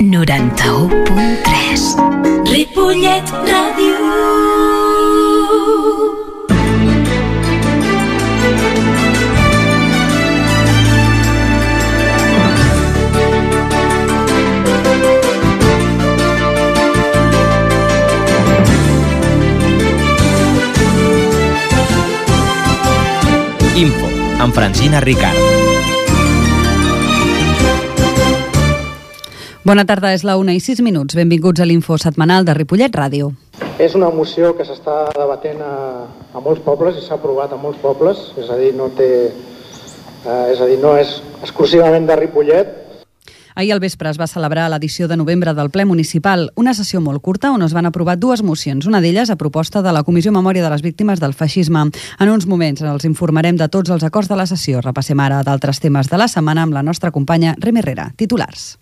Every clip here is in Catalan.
91.3 Ripollet Ràdio. Info, amb Francina Ricard. Bona tarda, és la 1:06. Benvinguts a l'Info setmanal de Ripollet Ràdio. És una moció que s'està debatent a molts pobles i s'ha aprovat a molts pobles, és a dir, no és exclusivament de Ripollet. Ahir al vespre es va celebrar l'edició de novembre del ple municipal, una sessió molt curta on es van aprovar dues mocions, una d'elles a proposta de la Comissió Memòria de les Víctimes del Feixisme. En uns moments els informarem de tots els acords de la sessió. Repassem ara d'altres temes de la setmana amb la nostra companya Remi Herrera. Titulars.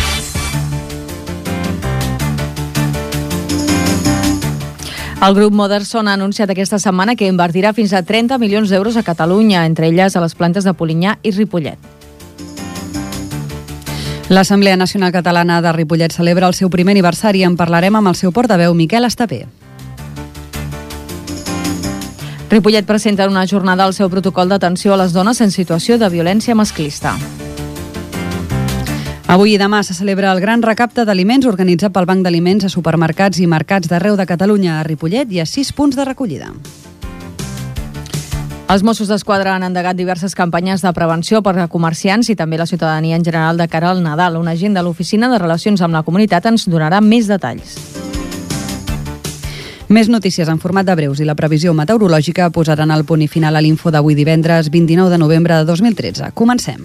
El grup Moderson ha anunciat aquesta setmana que invertirà fins a 30 milions d'euros a Catalunya, entre elles a les plantes de Polinyà i Ripollet. L'Assemblea Nacional Catalana de Ripollet celebra el seu primer aniversari. En parlarem amb el seu portaveu, Miquel Estapé. Ripollet presenta en una jornada el seu protocol d'atenció a les dones en situació de violència masclista. Avui i demà se celebra el gran recapte d'aliments organitzat pel Banc d'Aliments a supermercats i mercats d'arreu de Catalunya. A Ripollet hi ha 6 punts de recollida. Els Mossos d'Esquadra han endegat diverses campanyes de prevenció per a comerciants i també la ciutadania en general de cara al Nadal. Un agent de l'Oficina de Relacions amb la Comunitat ens donarà més detalls. Més notícies en format de breus i la previsió meteorològica posaran el punt i final a l'Info d'avui divendres 29 de novembre de 2013. Comencem.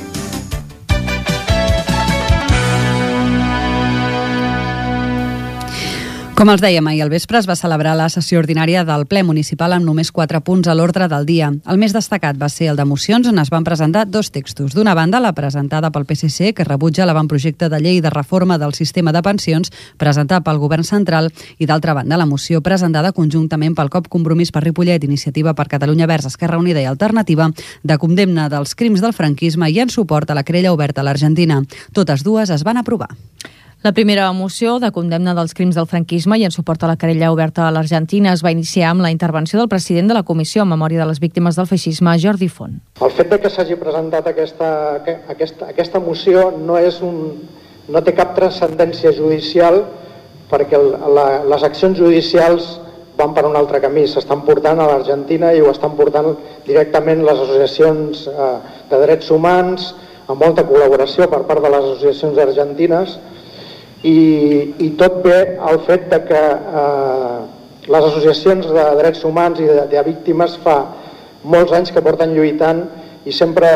Com els dèiem, ahir al vespre es va celebrar la sessió ordinària del ple municipal amb només 4 punts a l'ordre del dia. El més destacat va ser el de mocions, on es van presentar 2 textos. D'una banda, la presentada pel PSC, que rebutja l'avantprojecte de llei de reforma del sistema de pensions presentat pel Govern Central, i d'altra banda, la moció presentada conjuntament pel COP Compromís per Ripollet, Iniciativa per Catalunya Verds, Esquerra Unida i Alternativa, de condemna dels crims del franquisme i en suport a la querella oberta a l'Argentina. Totes dues es van aprovar. La primera moció de condemna dels crims del franquisme i en suport a la querella oberta a l'Argentina es va iniciar amb la intervenció del president de la Comissió en Memòria de les Víctimes del Feixisme, Jordi Font. El fet de que s'hagi presentat aquesta moció no té cap transcendència judicial, perquè les accions judicials van per un altre camí. S'estan portant a l'Argentina i ho estan portant directament les associacions de drets humans, amb molta col·laboració per part de les associacions argentines. I tot ve al fet de que les associacions de drets humans i de víctimes fa molts anys que porten lluitant i sempre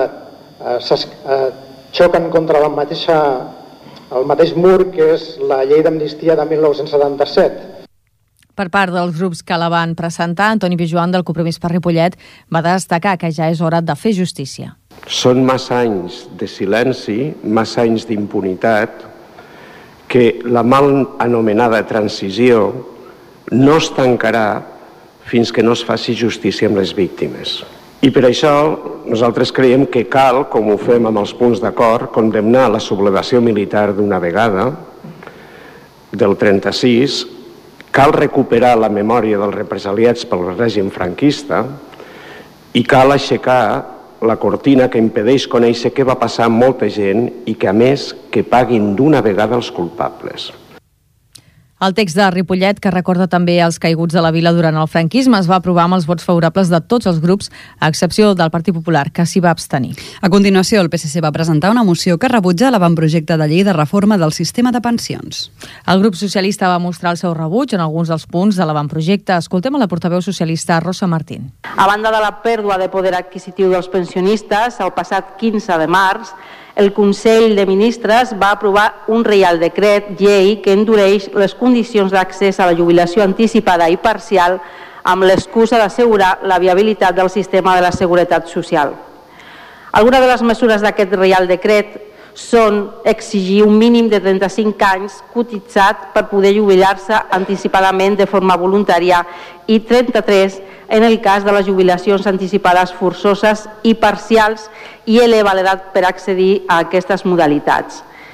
xoquen contra el mateix mur, que és la llei d'amnistia de 1977. Per part dels grups que la van presentar, Antoni Pijuan, del Compromís per Ripollet, va destacar que ja és hora de fer justícia. Són massa anys de silenci, massa anys d'impunitat, que la mal anomenada transició no es tancarà fins que no es faci justícia amb les víctimes. I per això nosaltres creiem que cal, com ho fem amb els punts d'acord, condemnar la sublevació militar d'una vegada, del 36, cal recuperar la memòria dels represaliats pel règim franquista i cal aixecar la cortina que impedeix conèixer què va passar amb molta gent i que, a més, que paguin d'una vegada els culpables. El text de Ripollet, que recorda també els caiguts de la vila durant el franquisme, es va aprovar amb els vots favorables de tots els grups, a excepció del Partit Popular, que s'hi va abstenir. A continuació, el PSC va presentar una moció que rebutja l'avantprojecte de llei de reforma del sistema de pensions. El grup socialista va mostrar el seu rebuig en alguns dels punts de l'avantprojecte. Escoltem a la portaveu socialista Rosa Martín. A banda de la pèrdua de poder adquisitiu dels pensionistes, el passat 15 de març, el Consell de Ministres va aprovar un Reial Decret llei que endureix les condicions d'accés a la jubilació anticipada i parcial amb l'excusa d'assegurar la viabilitat del sistema de la seguretat social. Algunes de les mesures d'aquest Reial Decret són exigir un mínim de 35 anys cotitzat per poder jubilar-se anticipadament de forma voluntària i 33 en el cas de les jubilacions anticipades forçoses i parcials i eleva l'edat per accedir a aquestes modalitats.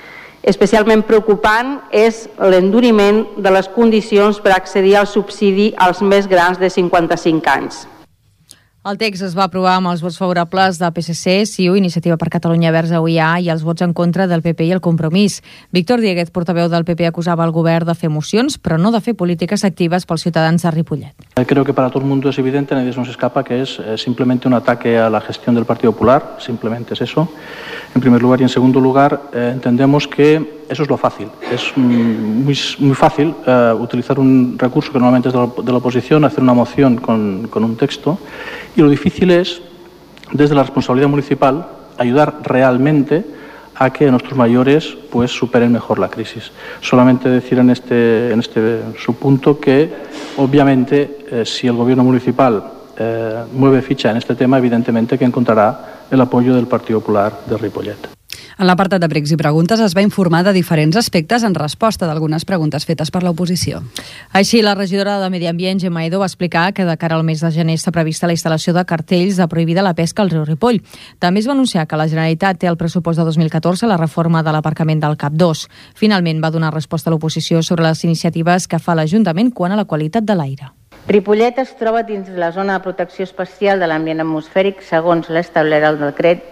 Especialment preocupant és l'enduriment de les condicions per accedir al subsidi als més grans de 55 anys. El text es va aprovar amb els vots favorables de PSC, CiU, Iniciativa per Catalunya Verds, UiA i els vots en contra del PP i el Compromís. Víctor Dieguez, portaveu del PP, acusava el govern de fer mocions, pero no de fer polítiques activas pels ciutadans de Ripollet. Creo que para todo el mundo es evidente, nadie se nos escapa, que es simplemente un ataque a la gestión del Partido Popular, simplemente es eso, en primer lugar. Y en segundo lugar, entendemos que eso es lo fácil. Es muy fácil utilizar un recurso que normalmente es de la oposición, hacer una moción con un texto, y lo difícil es, desde la responsabilidad municipal, ayudar realmente a que nuestros mayores pues superen mejor la crisis. Solamente decir en este subpunto que, obviamente, si el gobierno municipal mueve ficha en este tema, evidentemente que encontrará el apoyo del Partido Popular de Ripollet. En l'apartat de pregs i preguntes es va informar de diferents aspectes en resposta d'algunes preguntes fetes per l'oposició. Així, la regidora de Medi Ambient, Gemma Edo, va explicar que de cara al mes de gener està prevista la instal·lació de cartells de prohibida la pesca al riu Ripoll. També es va anunciar que la Generalitat té al pressupost de 2014 la reforma de l'aparcament del CAP 2. Finalment, va donar resposta a l'oposició sobre les iniciatives que fa l'Ajuntament quant a la qualitat de l'aire. Ripollet es troba dins la zona de protecció especial de l'ambient atmosfèric segons l'establert al decret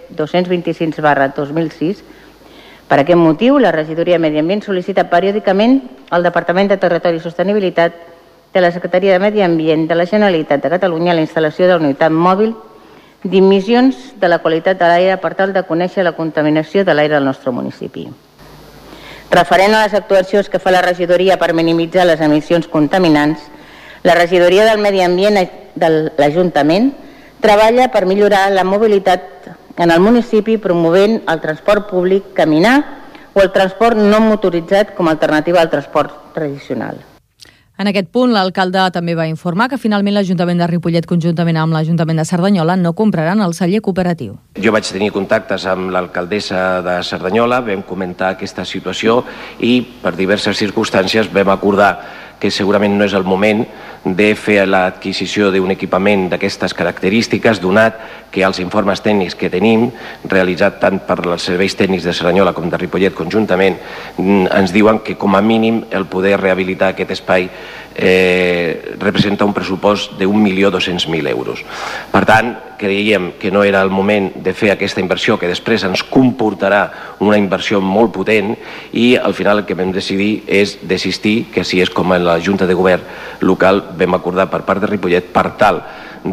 226/2006. Per aquest motiu, la Regidoria de Medi Ambient sol·licita periòdicament al Departament de Territori i Sostenibilitat de la Secretaria de Medi Ambient de la Generalitat de Catalunya la instal·lació de la unitat mòbil d'emissions de la qualitat de l'aire per tal de conèixer la contaminació de l'aire del nostre municipi. Referent a les actuacions que fa la regidoria per minimitzar les emissions contaminants, la Regidoria del Medi Ambient de l'Ajuntament treballa per millorar la mobilitat en el municipi promovent el transport públic, caminar o el transport no motoritzat com a alternativa al transport tradicional. En aquest punt, l'alcalde també va informar que finalment l'Ajuntament de Ripollet, conjuntament amb l'Ajuntament de Cerdanyola, no compraran el celler cooperatiu. Jo vaig tenir contactes amb l'alcaldessa de Cerdanyola, vam comentar aquesta situació i per diverses circumstàncies vam acordar que segurament no és el moment de fer l'adquisició d'un equipament d'aquestes característiques, donat que els informes tècnics que tenim, realitzat tant per els serveis tècnics de Cerdanyola com de Ripollet conjuntament, ens diuen que com a mínim el poder rehabilitar aquest espai representa un pressupost de 1.200.000 euros. Per tant, creiem que no era el moment de fer aquesta inversió, que després ens comportarà una inversió molt potent, i al final el que vam decidir és desistir, que si és com en la Junta de Govern local vam acordar per part de Ripollet, per tal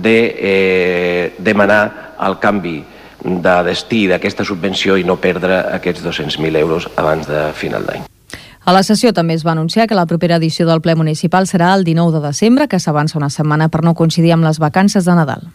de demanar el canvi de destí d'aquesta subvenció i no perdre aquests 200.000 euros abans de final d'any. A la sessió també es va anunciar que la propera edició del ple municipal serà el 19 de desembre, que s'avança una setmana per no coincidir amb les vacances de Nadal.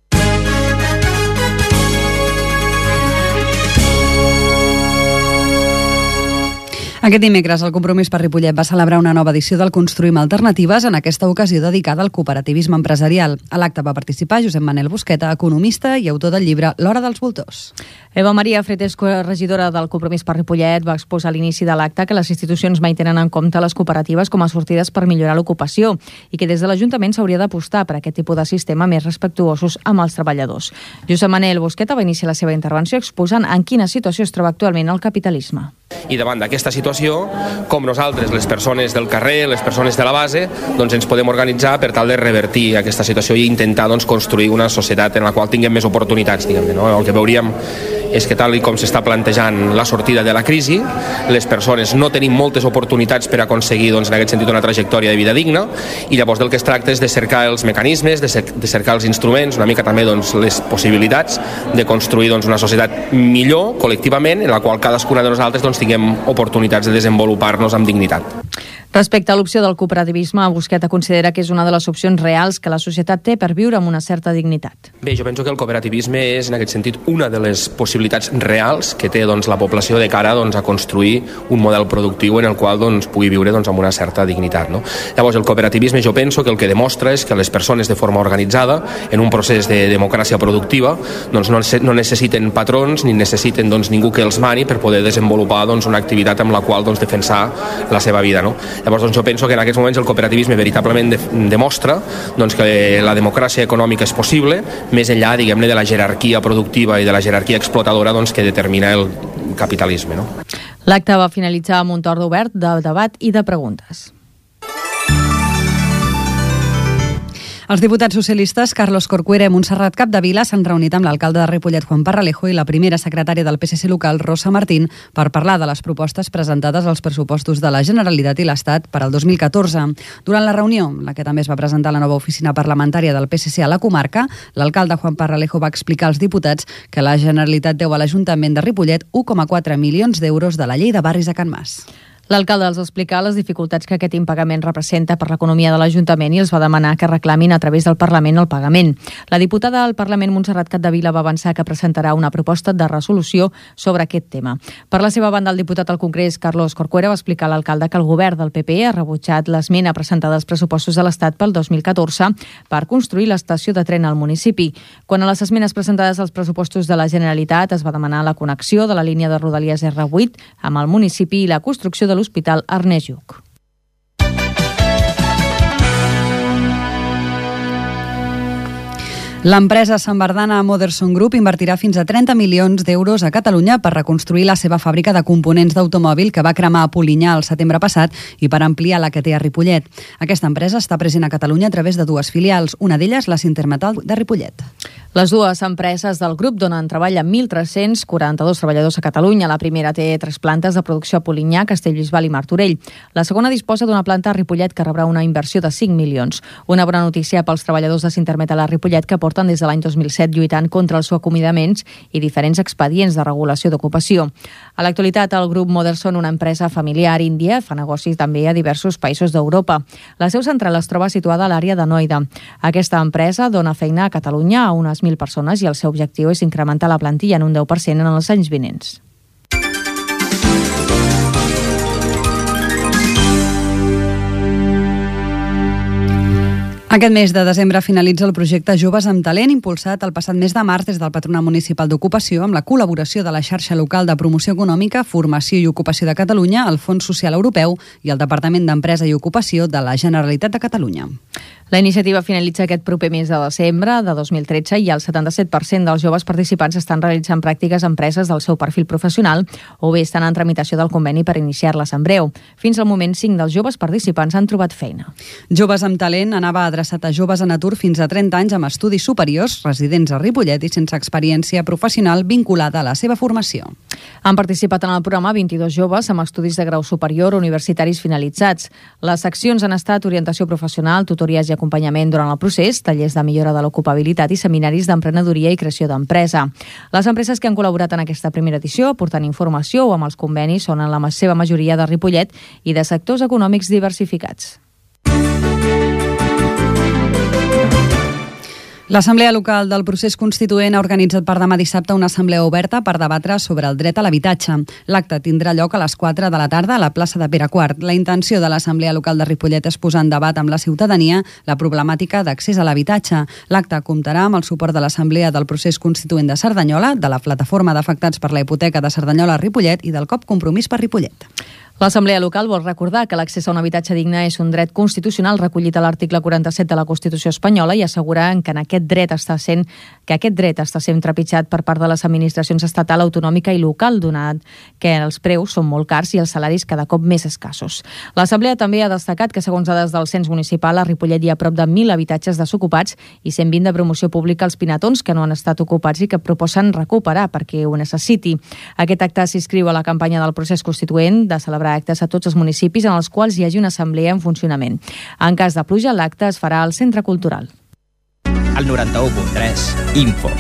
Aquest dimecres el Compromís per Ripollet va celebrar una nova edició del Construïm Alternatives, en aquesta ocasió dedicada al cooperativisme empresarial. A l'acte va participar Josep Manel Busqueta, economista i autor del llibre L'hora dels voltors. Eva Maria Fretesco, regidora del Compromís per Ripollet, va exposar a l'inici de l'acte que les institucions mai tenen en compte les cooperatives com a sortides per millorar l'ocupació i que des de l'Ajuntament s'hauria d'apostar per aquest tipus de sistema més respectuosos amb els treballadors. Josep Manel Busqueta va iniciar la seva intervenció exposant en quina situació es troba actualment el capitalisme. I davant d'aquesta situació, com nosaltres, les persones del carrer, les persones de la base, doncs ens podem organitzar per tal de revertir aquesta situació i intentar construir una societat en la qual tinguem més oportunitats, diguem-ne, no? El que veuríem és que tal com s'està plantejant la sortida de la crisi, les persones no tenim moltes oportunitats per aconseguir en aquest sentit una trajectòria de vida digna, i llavors del que es tracta és de cercar els mecanismes, de cercar els instruments, una mica també les possibilitats de construir una societat millor col·lectivament, en la qual cadascuna de nosaltres tinguem oportunitats de desenvolupar-nos amb dignitat. Respecte a l'opció del cooperativisme, Busqueta considera que és una de les opcions reals que la societat té per viure amb una certa dignitat. Bé, jo penso que el cooperativisme és, en aquest sentit, una de les possibilitats reals que té la població de cara a construir un model productiu en el qual pugui viure amb una certa dignitat. No? Llavors, el cooperativisme jo penso que el que demostra és que les persones de forma organitzada, en un procés de democràcia productiva, no necessiten patrons ni necessiten ningú que els mani per poder desenvolupar una activitat amb la qual defensar la seva vida. No? Llavors, jo penso que en aquests moments el cooperativisme veritablement demostra que la democràcia econòmica és possible, més enllà, diguem-ne, de la jerarquia productiva i de la jerarquia explotadora que determina el capitalisme. No? L'acte va finalitzar amb un torn obert de debat i de preguntes. Els diputats socialistes Carlos Corcuera i Montserrat Capdevila s'han reunit amb l'alcalde de Ripollet, Juan Parralejo, i la primera secretària del PSC local, Rosa Martín, per parlar de les propostes presentades als pressupostos de la Generalitat i l'Estat per al 2014. Durant la reunió, en la que també es va presentar la nova oficina parlamentària del PSC a la comarca, l'alcalde Juan Parralejo va explicar als diputats que la Generalitat deu a l'Ajuntament de Ripollet 1,4 milions d'euros de la llei de barris de Can Mas. L'alcalde els explica les dificultats que aquest impagament representa per l'economia de l'Ajuntament i els va demanar que reclamin a través del Parlament el pagament. La diputada del Parlament, Montserrat Capdevila, va avançar que presentarà una proposta de resolució sobre aquest tema. Per la seva banda, el diputat al Congrés, Carlos Corcuera, va explicar a l'alcalde que el govern del PP ha rebutjat l'esmena presentada als pressupostos de l'Estat pel 2014 per construir l'estació de tren al municipi. Quan a les esmenes presentades als pressupostos de la Generalitat es va demanar la connexió de la línia de Rodalies R8 amb el municipi i la construcció de l'Hospital Ernest Lluch. L'empresa sambardana Moderson Group invertirà fins a 30 milions d'euros a Catalunya per reconstruir la seva fàbrica de components d'automòbil que va cremar a Polinyà el setembre passat i per ampliar la que té a Ripollet. Aquesta empresa està present a Catalunya a través de dues filials, una d'elles la Sintermetal de Ripollet. Les dues empreses del grup donen treball a 1.342 treballadors a Catalunya. La primera té 3 plantes de producció a Polinyà, Castellbisbal i Martorell. La segona disposa d'una planta a Ripollet que rebrà una inversió de 5 milions. Una bona notícia pels treballadors de Sintermetal a Ripollet que porten des de l'any 2007 lluitant contra els acomiadaments i diferents expedients de regulació d'ocupació. A l'actualitat, el grup Moderson, una empresa familiar índia, fa negocis també a diversos països d'Europa. La seu central es troba situada a l'àrea de Noida. Aquesta empresa dona feina a Catalunya a unes 1.000 persones i el seu objectiu és incrementar la plantilla en un 10% en els anys vinents. Aquest mes de desembre finalitza el projecte Joves amb Talent, impulsat el passat mes de març des del Patronat Municipal d'Ocupació amb la col·laboració de la xarxa local de promoció econòmica, formació i ocupació de Catalunya, el Fons Social Europeu i el Departament d'Empresa i Ocupació de la Generalitat de Catalunya. La iniciativa finalitza aquest proper mes de desembre de 2013 i el 77% dels joves participants estan realitzant pràctiques a empreses del seu perfil professional o bé estan en tramitació del conveni per iniciar-les en breu. Fins al moment, 5 dels joves participants han trobat feina. Joves amb Talent anava adreçat a joves en atur fins a 30 anys amb estudis superiors, residents a Ripollet i sense experiència professional vinculada a la seva formació. Han participat en el programa 22 joves amb estudis de grau superior universitaris finalitzats. Les seccions han estat orientació professional, tutories i acompanyament durant el procés, tallers de millora de l'ocupabilitat i seminaris d'emprenedoria i creació d'empresa. Les empreses que han col·laborat en aquesta primera edició, portant informació o amb els convenis, són en la seva majoria de Ripollet i de sectors econòmics diversificats. L'Assemblea Local del Procés Constituent ha organitzat per demà dissabte una assemblea oberta per debatre sobre el dret a l'habitatge. L'acte tindrà lloc a les 4 de la tarda a la plaça de Pere IV. La intenció de l'Assemblea Local de Ripollet és posar en debat amb la ciutadania la problemàtica d'accés a l'habitatge. L'acte comptarà amb el suport de l'Assemblea del Procés Constituent de Cerdanyola, de la Plataforma d'Afectats per la Hipoteca de Cerdanyola a Ripollet i del COP Compromís per Ripollet. L'Assemblea Local vol recordar que l'accés a un habitatge digne és un dret constitucional recollit a l'article 47 de la Constitució espanyola i assegurar que aquest dret està sent trepitjat per part de les administracions estatal, autonòmica i local, donat que els preus són molt cars i els salaris cada cop més escassos. L'Assemblea també ha destacat que, segons dades del cens municipal, a Ripollet hi ha prop de 1.000 habitatges desocupats i 120 de promoció pública als pinatons que no han estat ocupats i que proposen recuperar perquè ho necessiti. Aquest acte s'inscriu a la campanya del Procés Constituent de celebrar actes a tots els municipis en els quals hi hagi una assemblea en funcionament. En cas de pluja, l'acte es farà al Centre Cultural. Al 91.3, Info.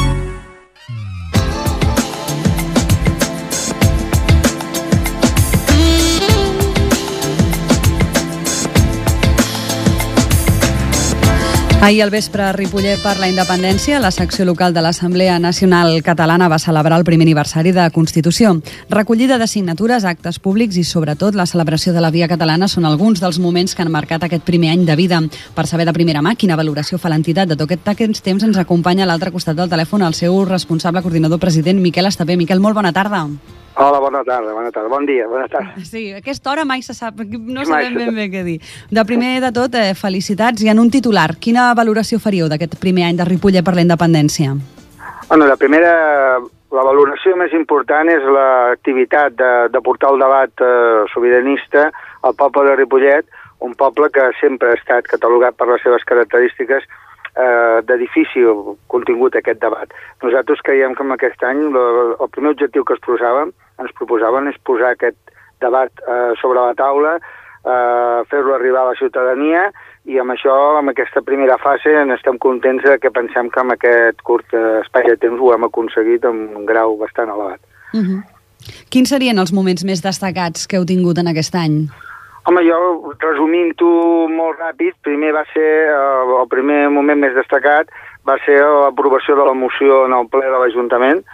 Ahir al vespre a Ripollet per la Independència, la secció local de l'Assemblea Nacional Catalana va celebrar el primer aniversari de Constitució. Recollida de signatures, actes públics i, sobretot, la celebració de la Via Catalana són alguns dels moments que han marcat aquest primer any de vida. Per saber de primera mà quina valoració fa l'entitat de tot aquest temps, ens acompanya a l'altre costat del telèfon el seu responsable coordinador president, Miquel Estapé. Miquel, molt bona tarda. Hola, bona tarda, bon dia, bona tarda. Sí, a aquesta hora mai se sap, no sabem ben bé què dir. De primer de tot, felicitats. I en un titular, quina valoració faríeu d'aquest primer any de Ripollet per la independència? Bueno, la primera La valoració més important és l'activitat de portar el debat sobiranista al poble de Ripollet, un poble que sempre ha estat catalogat per les seves característiques de difícil contingut aquest debat. Nosaltres creiem que en aquest any el primer objectiu que ens proposaven és posar aquest debat sobre la taula, fer-lo arribar a la ciutadania, i amb això, en aquesta primera fase, estem contents que pensem que amb aquest curt espai de temps ho hem aconseguit amb un grau bastant elevat. Quins serien els moments més destacats que heu tingut en aquest any? Home, jo, resumint-ho molt ràpid, primer va ser, el primer moment més destacat va ser l'aprovació de la moció en el ple de l'Ajuntament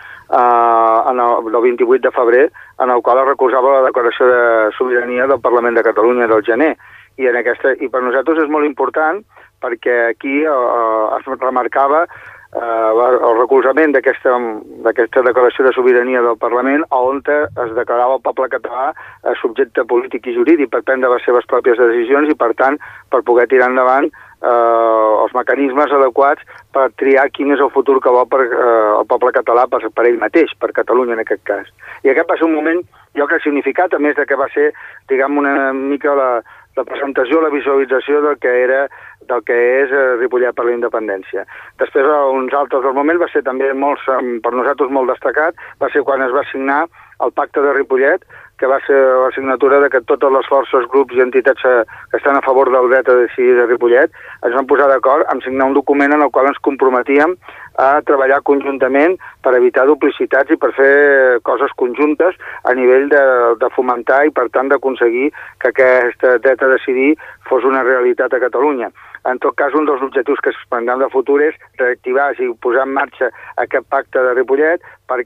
el 28 de febrer, en el qual es recolzava la declaració de sobirania del Parlament de Catalunya del gener. I per nosaltres és molt important perquè aquí es remarcava el recolzament d'aquesta declaració de sobirania del Parlament, on es declarava el poble català subjecte polític i jurídic per prendre les seves pròpies decisions i, per tant, per poder tirar endavant els mecanismes adequats per triar quin és el futur que vol per el poble català per ell mateix, per Catalunya en aquest cas. I aquest va ser un moment, jo crec, significat, a més de que va ser, diguem, una mica la presentació, la visualització del que és Ripollet per la independència. Després, uns altres del moment va ser també per nosaltres molt destacat, va ser quan es va signar el Pacte de Ripollet, que va ser la signatura de que totes les forces, grups i entitats que estan a favor del dret a decidir de Ripollet ens van posar d'acord en signar un document en el qual ens comprometíem a treballar conjuntament per evitar duplicitats i per fer coses conjuntes a nivell de fomentar i, per tant, d'aconseguir que aquest dret a decidir fos una realitat a Catalunya. En tot cas, un dels objectius que es prendran de futur és reactivar i posar en marxa aquest pacte de Ripollet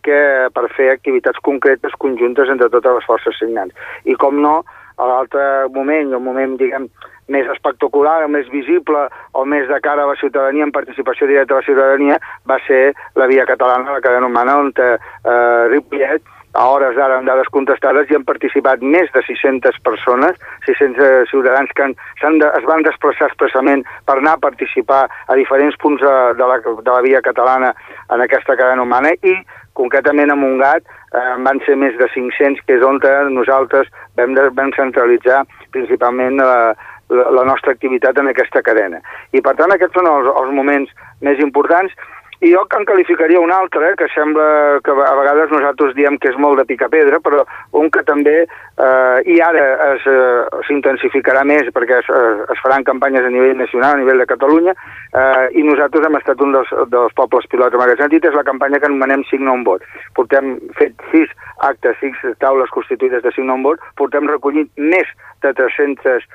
per fer activitats concretes conjuntes entre totes les forces signants. I, com no, a l'altre moment, el moment, diguem, més espectacular, o més visible, o més de cara a la ciutadania, en participació directa a la ciutadania, va ser la Via Catalana, la cadena humana, on Ripollet, a hores d'ara, amb dades contestades, hi han participat més de 600 persones, 600 ciutadans que es van desplaçar expressament per anar a participar a diferents punts de la Via Catalana en aquesta cadena humana, i concretament a Montgat van ser més de 500, que és on nosaltres vam centralitzar principalment la nostra activitat en aquesta cadena. I, per tant, aquests són els moments més importants. I jo en qualificaria un altre, que sembla que a vegades nosaltres diem que és molt de picapedra, però un que també, i ara s'intensificarà més perquè es faran campanyes a nivell nacional, a nivell de Catalunya, i nosaltres hem estat un dels pobles pilots en aquest sentit, és la campanya que anomenem Signa un vot. Portem fet 6 actes, 6 taules constituïdes de Signa un vot, portem recollit més de 300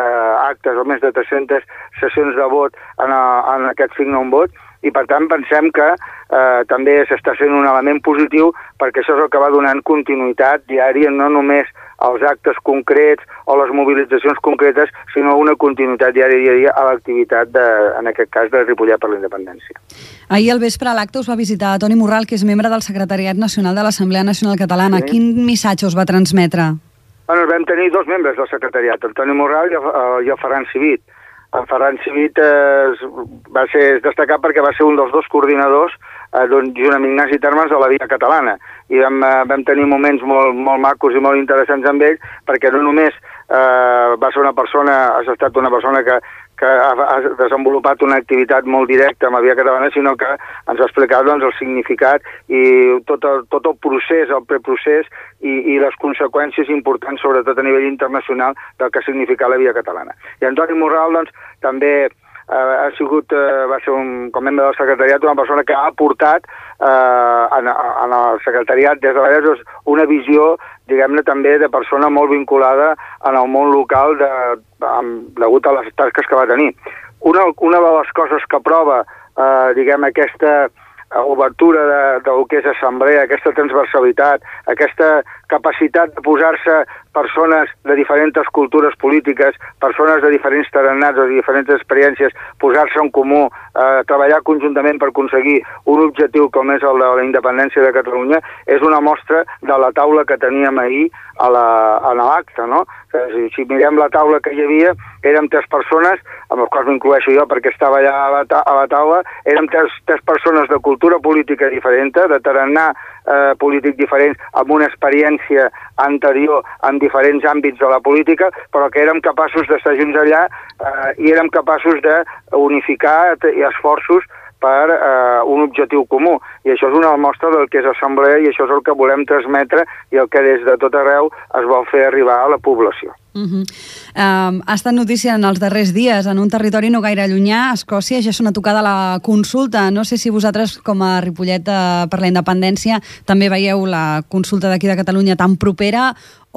actes o més de 300 sessions de vot en aquest Signa un vot, i per tant pensem que també s'està sent un element positiu perquè això és el que va donant continuïtat diària, no només als actes concrets o les mobilitzacions concretes, sinó una continuïtat diària a l'activitat, en aquest cas, de Ripollet per la independència. Ahir al vespre a l'acte us va visitar Toni Morral, que és membre del Secretariat Nacional de l'Assemblea Nacional Catalana. Sí. Quin missatge us va transmetre? Bueno, vam tenir 2 membres del secretariat, el Toni Morral i el Ferran Civit. El Ferran Civit va ser destacat perquè va ser un dels 2 coordinadors junt amb Ignasi Termes de la Via Catalana, i vam tenir moments molt macos i molt interessants amb ell, perquè no només va ser una persona, ha estat una persona que ha desenvolupat una activitat molt directa amb la Via Catalana, sinó que ens ha explicat el significat i tot el procés, el preprocés i les conseqüències importants, sobretot a nivell internacional, del que ha significat la Via Catalana. I Antoni Morral, doncs, també va ser com membre del secretariat una persona que ha aportat en el secretariat des de l'Ares una visió, diguem-ne, també de persona molt vinculada en el món local degut a les tasques que va tenir. Una de les coses que prova, diguem, aquesta obertura del que és assemblea, aquesta transversalitat, aquesta capacitat de posar-se persones de diferents cultures polítiques, persones de diferents tarannats o de diferents experiències, posar-se en comú, treballar conjuntament per aconseguir un objectiu com és el de la independència de Catalunya, és una mostra de la taula que teníem ahir a l'acte, no? Si mirem la taula que hi havia, érem 3 persones, amb les quals m'incloeixo jo perquè estava allà a la taula, érem 3 persones de cultura política diferent, de tarannà polític diferents, amb una experiència anterior en diferents àmbits de la política, però que érem capaços d'estar junts allà i érem capaços d'unificar esforços per un objectiu comú. I això és una mostra del que és assemblea i això és el que volem transmetre i el que des de tot arreu es vol fer arribar a la població. Ha estat notícia en els darrers dies en un territori no gaire llunyà, a Escòcia, ja s'ha tocada la consulta. No sé si vosaltres, com a Ripollet per la Independència, també veieu la consulta d'aquí de Catalunya tan propera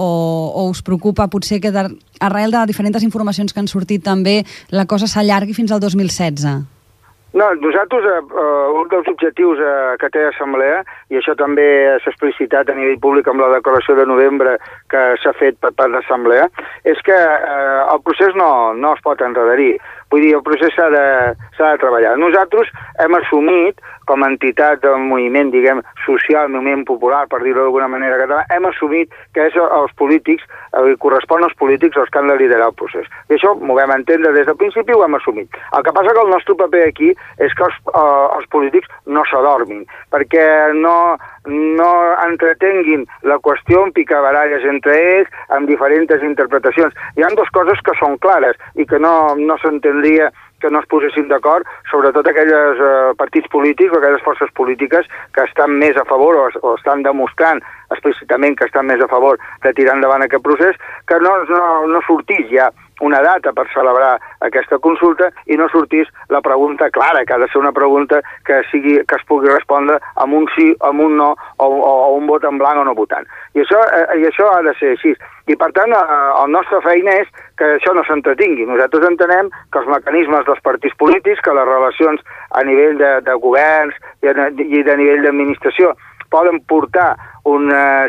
o us preocupa potser que arrel de diferents informacions que han sortit també la cosa s'allargui fins al 2016? No, nosaltres, un dels objectius que té l'Assemblea, i això també s'ha explicitat a nivell públic amb la declaració de novembre que s'ha fet per part de l'Assemblea, és que el procés no es pot enredarir. Vull dir, el procés s'ha de treballar. Nosaltres hem assumit, com a entitat del moviment, diguem, social, moviment popular, per dir-ho d'alguna manera català, hem assumit que és els polítics, correspon als polítics els que han de liderar el procés. I això m'ho vam entendre des del principi i ho hem assumit. El que passa que el nostre paper aquí és que els polítics no s'adormin, perquè no entretenguin la qüestió en picabaralles entre ells, amb diferents interpretacions. Hi ha 2 coses que són clares i que no s'entendria que no es posessin d'acord, sobretot aquells partits polítics o aquelles forces polítiques que estan més a favor o estan demostrant explícitament que estan més a favor de tirar endavant aquest procés, que no sortís ja una data per celebrar aquesta consulta i no sortís la pregunta clara, que ha de ser una pregunta que es pugui respondre amb un sí, amb un no, o un vot en blanc o no votant. I això ha de ser així. I per tant, la nostra feina és que això no s'entretingui. Nosaltres entenem que els mecanismes dels partits polítics, que les relacions a nivell de governs i de nivell d'administració poden portar un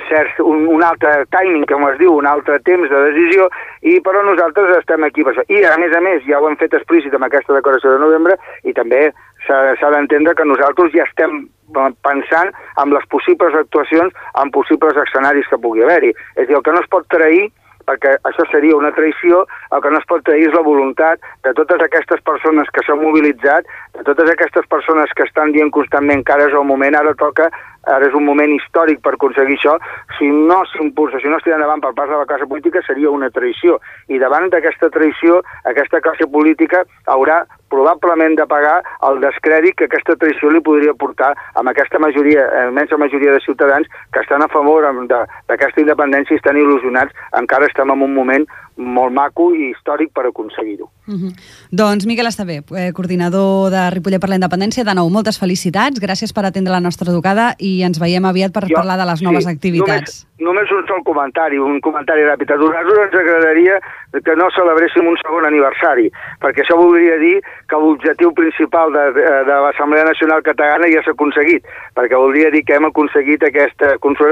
altre timing, com es diu, un altre temps de decisió, però nosaltres estem aquí per això. I, a més, ja ho hem fet explícit amb aquesta declaració de novembre, i també s'ha d'entendre que nosaltres ja estem pensant en les possibles actuacions, en possibles escenaris que pugui haver-hi. És a dir, el que no es pot trair, perquè això seria una traïció, el que no es pot trair és la voluntat de totes aquestes persones que s'han mobilitzat, de totes aquestes persones que estan dient constantment que ara és el moment, ara és un moment històric per aconseguir això. Si no s'impulsa, si no es tira endavant per part de la classe política, seria una traïció. I davant d'aquesta traïció, aquesta classe política haurà probablement de pagar el descrèdit que aquesta traïció li podria portar amb aquesta majoria, immensa majoria de ciutadans que estan a favor d'aquesta independència i estan il·lusionats. Encara estem en un moment molt maco i històric per aconseguir-ho. Doncs Miquel Estavé, coordinador de Ripollet per la Independència, de nou, moltes felicitats, gràcies per atendre la nostra trucada i ens veiem aviat per parlar de les noves activitats. Només un sol comentari, ràpid. A nosaltres ens agradaria que no celebréssim un segon aniversari, perquè això voldria dir que l'objectiu principal de l'Assemblea Nacional Catalana ja s'ha aconseguit, perquè voldria dir que hem aconseguit aquesta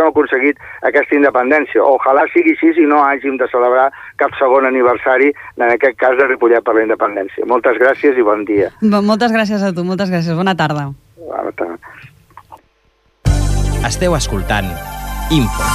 independència. Ojalà sigui així i no hàgim de celebrar cap segon aniversari, en aquest cas de Ripollet per la Independència. Moltes gràcies i bon dia. Moltes gràcies a tu, moltes gràcies. Bona tarda. Bona tarda. Esteu escoltant Info.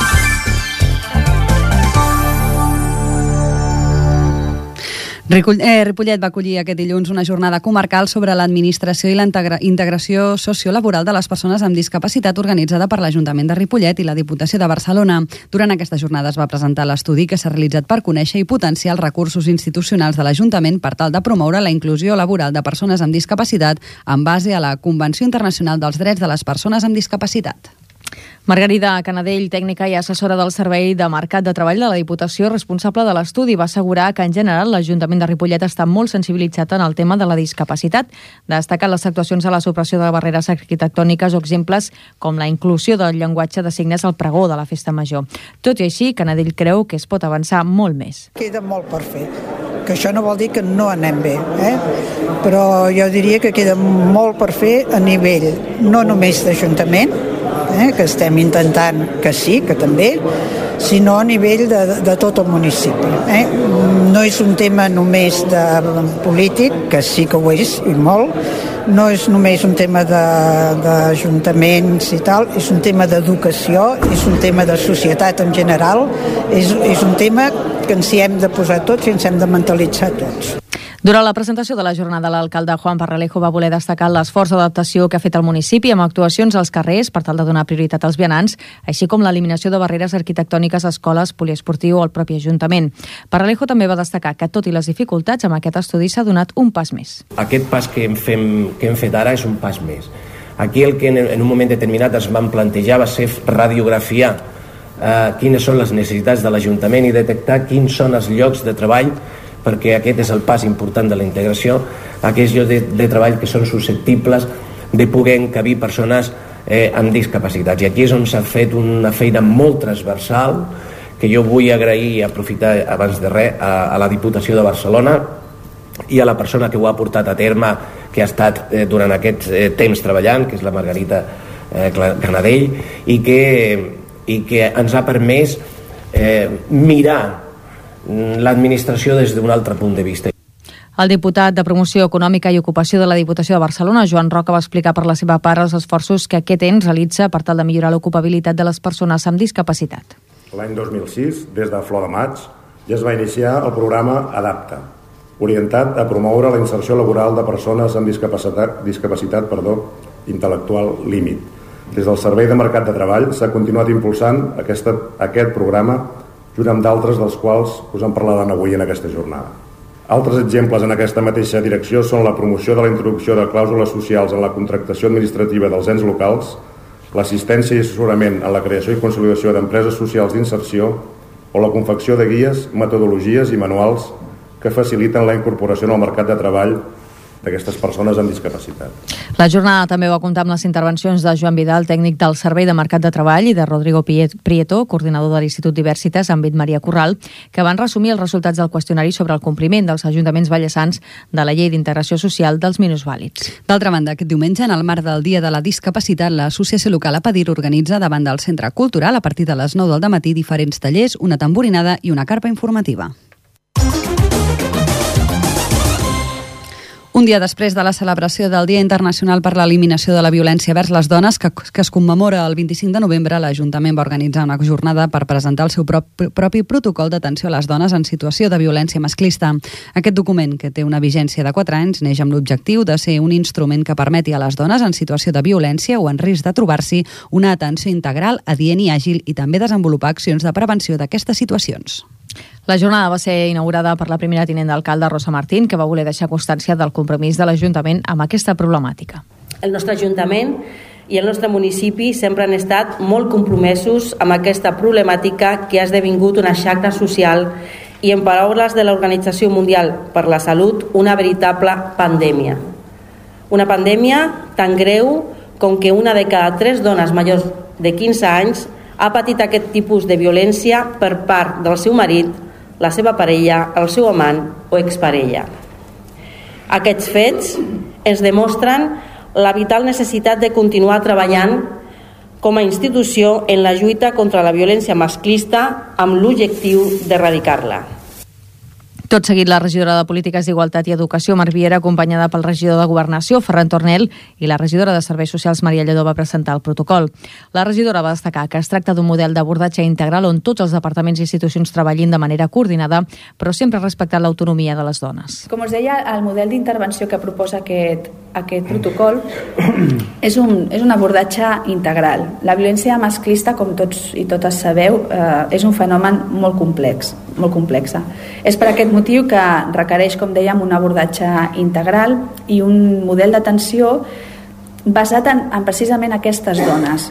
Ripollet va acollir aquest dilluns una jornada comarcal sobre l'administració i la integració sociolaboral de les persones amb discapacitat organitzada per l'Ajuntament de Ripollet i la Diputació de Barcelona. Durant aquesta jornada es va presentar l'estudi que s'ha realitzat per conèixer i potenciar els recursos institucionals de l'Ajuntament per tal de promoure la inclusió laboral de persones amb discapacitat en base a la Convenció Internacional dels Drets de les Persones amb Discapacitat. Margarida Canadell, tècnica i assessora del Servei de Mercat de Treball de la Diputació, responsable de l'estudi, va assegurar que en general l'Ajuntament de Ripollet està molt sensibilitzat en el tema de la discapacitat. Destaca les actuacions a la supressió de barreres arquitectòniques o exemples com la inclusió del llenguatge de signes al pregó de la Festa Major. Tot i així, Canadell creu que es pot avançar molt més. Queda molt per fer, que això no vol dir que no anem bé, però jo diria que queda molt per fer a nivell no només d'Ajuntament, que estem intentant que sí, que també, sinó a nivell de tot el municipi. No és un tema només de polític, que sí que ho és, i molt, no és només un tema d'ajuntaments i tal, és un tema d'educació, és un tema de societat en general, és un tema que ens hi hem de posar tots i ens hem de mentalitzar tots. Durant la presentació de la jornada, l'alcalde Juan Parralejo va voler destacar l'esforç d'adaptació que ha fet el municipi amb actuacions als carrers per tal de donar prioritat als vianants, així com l'eliminació de barreres arquitectòniques a escoles, poliesportiu o al propi Ajuntament. Parralejo també va destacar que, tot i les dificultats, amb aquest estudi s'ha donat un pas més. Aquest pas que hem fet ara és un pas més. Aquí el que en un moment determinat es van plantejar va ser radiografiar quines són les necessitats de l'Ajuntament i detectar quins són els llocs de treball, perquè aquest és el pas important de la integració, aquells llocs de treball que són susceptibles de poder encabir persones amb discapacitats. I aquí és on s'ha fet una feina molt transversal, que jo vull agrair i aprofitar abans de res a la Diputació de Barcelona i a la persona que ho ha portat a terme, que ha estat durant aquest temps treballant, que és la Margarita Canadell, i que ens ha permès mirar l'administració des d'un altre punt de vista. El diputat de Promoció Econòmica i Ocupació de la Diputació de Barcelona, Joan Roca, va explicar per la seva part els esforços que aquest ens realitza per tal de millorar l'ocupabilitat de les persones amb discapacitat. L'any 2006, des de Flor de Maig, ja es va iniciar el programa Adapta, orientat a promoure la inserció laboral de persones amb discapacitat intel·lectual límit. Des del Servei de Mercat de Treball s'ha continuat impulsant aquest programa, junt amb d'altres dels quals us en parlaran avui en aquesta jornada. Altres exemples en aquesta mateixa direcció són la promoció de la introducció de clàusules socials en la contractació administrativa dels ens locals, l'assistència i assessorament en la creació i consolidació d'empreses socials d'inserció o la confecció de guies, metodologies i manuals que faciliten la incorporació en el mercat de treball d'aquestes persones amb discapacitat. La jornada també va comptar amb les intervencions de Joan Vidal, tècnic del Servei de Mercat de Treball, i de Rodrigo Prieto, coordinador de l'Institut Diversitas, Àmbit Maria Corral, que van resumir els resultats del qüestionari sobre el compliment dels ajuntaments vallesans de la Llei d'Integració Social dels Minusvàlids. D'altra banda, aquest diumenge, en el marc del Dia de la Discapacitat, l'Associació Local Apedir organitza davant del Centre Cultural a partir de les 9 del dematí diferents tallers, una tamborinada i una carpa informativa. Un dia després de la celebració del Dia Internacional per l'Eliminació de la Violència vers les Dones, que es commemora el 25 de novembre, l'Ajuntament va organitzar una jornada per presentar el seu propi protocol d'atenció a les dones en situació de violència masclista. Aquest document, que té una vigència de 4 anys, neix amb l'objectiu de ser un instrument que permeti a les dones en situació de violència o en risc de trobar-s'hi una atenció integral, adient i àgil, i també desenvolupar accions de prevenció d'aquestes situacions. La jornada va ser inaugurada per la primera tinent d'alcalde, Rosa Martín, que va voler deixar constància del compromís de l'Ajuntament amb aquesta problemàtica. El nostre Ajuntament i el nostre municipi sempre han estat molt compromesos amb aquesta problemàtica que ha esdevingut una xacra social i, en paraules de l'Organització Mundial per la Salut, una veritable pandèmia. Una pandèmia tan greu com que una de cada 3 dones majors de 15 anys ha patit aquest tipus de violència per part del seu marit, la seva parella, el seu amant o exparella. Aquests fets ens demostren la vital necessitat de continuar treballant com a institució en la lluita contra la violència masclista amb l'objectiu d'erradicar-la. Tot seguit, la regidora de Polítiques d'Igualtat i Educació, Mar Viera, acompanyada pel regidor de Governació, Ferran Tornel, i la regidora de Serveis Socials, Maria Lledó, va presentar el protocol. La regidora va destacar que es tracta d'un model d'abordatge integral on tots els departaments i institucions treballin de manera coordinada, però sempre respectant l'autonomia de les dones. Com us deia, el model d'intervenció que proposa aquest protocol és un abordatge integral. La violència masclista, com tots i totes sabeu, és un fenomen molt complex. És per aquest motiu que requereix, com dèiem, un abordatge integral i un model d'atenció basat en precisament aquestes dones.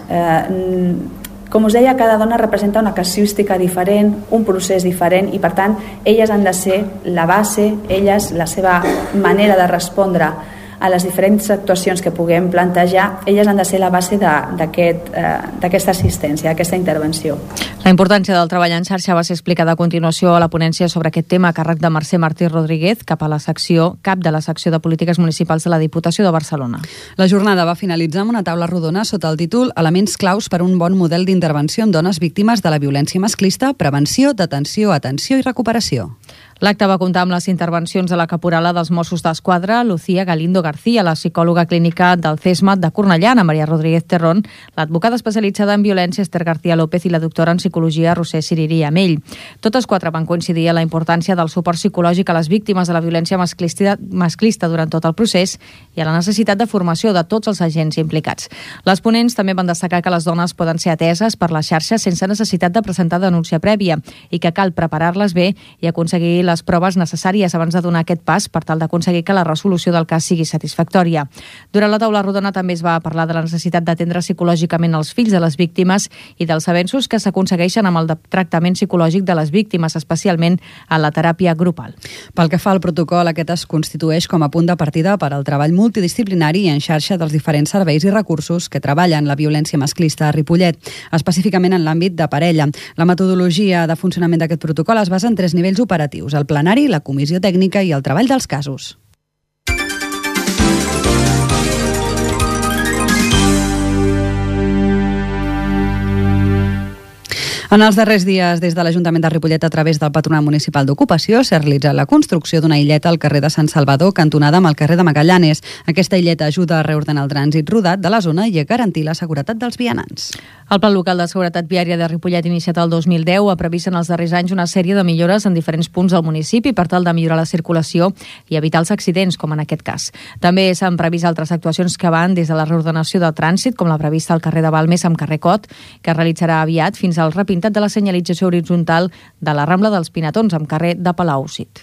Com us deia, cada dona representa una casuística diferent, un procés diferent, i per tant elles han de ser la base, la seva manera de respondre a les diferents actuacions que puguem plantejar, elles han de ser la base d'aquesta assistència, d'aquesta intervenció. La importància del treball en xarxa va ser explicada a continuació a la ponència sobre aquest tema a càrrec de Mercè Martí Rodríguez, cap de la secció de Polítiques Municipals de la Diputació de Barcelona. La jornada va finalitzar amb una taula rodona sota el títol Elements claus per a un bon model d'intervenció en dones víctimes de la violència masclista, prevenció, detenció, atenció i recuperació. L'acte va comptar amb les intervencions de la caporala dels Mossos d'Esquadra, Lucía Galindo García, la psicòloga clínica del CESMAT de Cornellà, Ana Maria Rodríguez Terrón, l'advocada especialitzada en violència Esther García López i la doctora en psicologia Roser Siriri Amell. Totes quatre van coincidir en la importància del suport psicològic a les víctimes de la violència masclista durant tot el procés i a la necessitat de formació de tots els agents implicats. Les ponents també van destacar que les dones poden ser ateses per la xarxa sense necessitat de presentar denúncia prèvia i que cal preparar-les bé i aconseguir les proves necessàries abans de donar aquest pas per tal d'aconseguir que la resolució del cas sigui satisfactòria. Durant la taula rodona també es va parlar de la necessitat d'atendre psicològicament els fills de les víctimes i dels avenços que s'aconsegueixen amb el tractament psicològic de les víctimes, especialment en la teràpia grupal. Pel que fa al protocol, aquest es constitueix com a punt de partida per al treball multidisciplinari i en xarxa dels diferents serveis i recursos que treballen la violència masclista a Ripollet, específicament en l'àmbit de parella. La metodologia de funcionament d'aquest protocol es basa en 3 nivells operatius: el plenari, la comissió tècnica i el treball dels casos. En els darrers dies, des de l'Ajuntament de Ripollet, a través del Patronat Municipal d'Ocupació, s'ha realitzat la construcció d'una illeta al carrer de Sant Salvador, cantonada amb el carrer de Magallanes. Aquesta illeta ajuda a reordenar el trànsit rodat de la zona i a garantir la seguretat dels vianants. El Pla Local de Seguretat Viària de Ripollet, iniciat el 2010, ha previst en els darrers anys una sèrie de millores en diferents punts del municipi per tal de millorar la circulació i evitar els accidents, com en aquest cas. També s'han previst altres actuacions que van des de la reordenació del trànsit, com la prevista al carrer de Balmes amb carrer Cot, que es realitzarà aviat, fins al repintat de la senyalització horitzontal de la Rambla dels Pinatons amb carrer de Palau-Cid.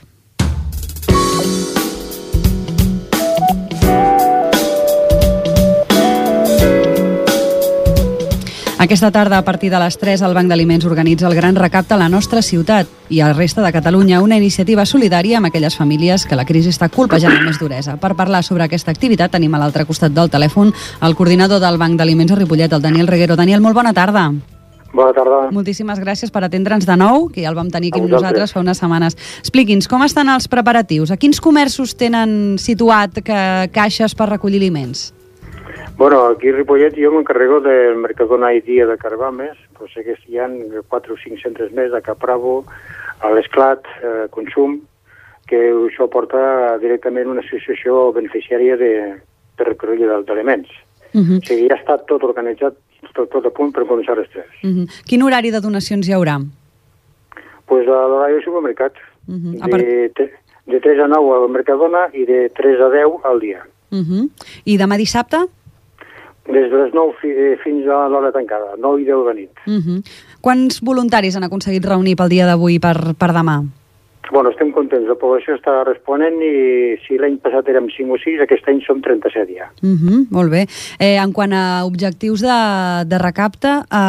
Aquesta tarda, a partir de les 3, el Banc d'Aliments organitza el Gran Recapte a la nostra ciutat i a la resta de Catalunya, una iniciativa solidària amb aquelles famílies que la crisi està colpejant amb més duresa. Per parlar sobre aquesta activitat tenim a l'altre costat del telèfon el coordinador del Banc d'Aliments a Ripollet, el Daniel Reguero. Daniel, molt bona tarda. Bona tarda. Moltíssimes gràcies per atendre'ns de nou, que ja el vam tenir aquí amb nosaltres fa unes setmanes. Expliqui'ns, com estan els preparatius? A quins comerços tenen situat caixes per recollir aliments? Bueno, aquí a Ripollet jo m'encarrego del Mercadona i Dia de Carbames, però sé que hi ha 4 o 5 centres més a Capravo, a l'Esclat, Consum, que això porta directament una associació beneficiària de recollida d'aliments. O sigui, ja està tot organitzat, tot a punt per començar les 3. Quin horari de donacions hi haurà? Pues a l'horari del supermercat. De 3 a 9 al Mercadona i de 3 a 10 al dia. I demà dissabte? Des de les 9 fins a l'hora tancada, 9 i 10 de nit. Quants voluntaris han aconseguit reunir pel dia d'avui per demà? Bueno, estem contents, la població està responent i si l'any passat érem 5 o 6, aquest any som 37 ja. Molt bé. En quant a objectius de recapte,